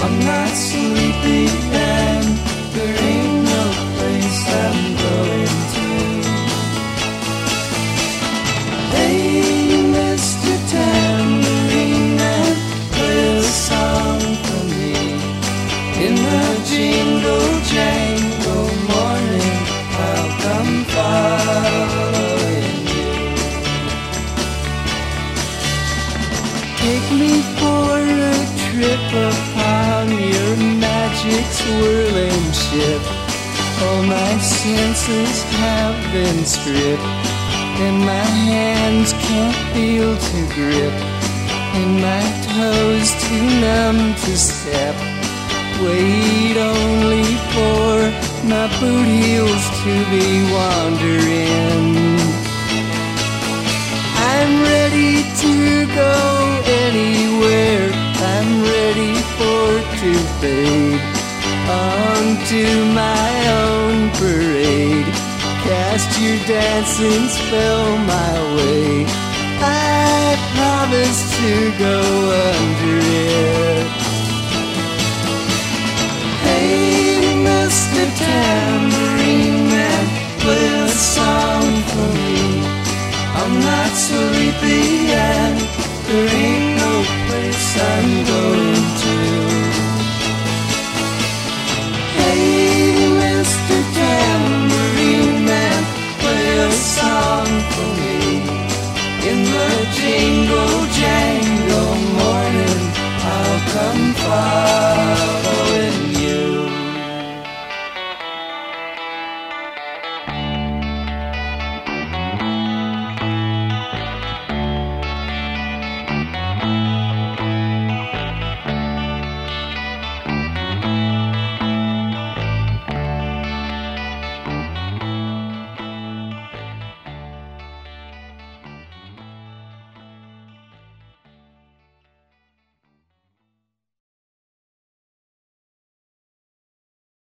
I'm not sleepy and there ain't no place I'm going to. Hey, Mr. Tambourine Man, play a song for me. In the jingle jangle morning, I'll come following you. Take me for a trip upon your magic swirling ship. All my senses have been stripped, and my hands can't feel to grip, and my toes too numb to step. Wait only for my boot heels to be wandering. I'm ready to go anywhere. I'm ready for to fade onto my own parade. Cast your dancing spell my way. I promise to go under it. Hey, Mr. Tambourine Man, play a song for me. I'm not sleepy and there ain't no place I'm going to. Hey, Mr. Tambourine Man, play a song for me. In the jingle jangle morning, I'll come far.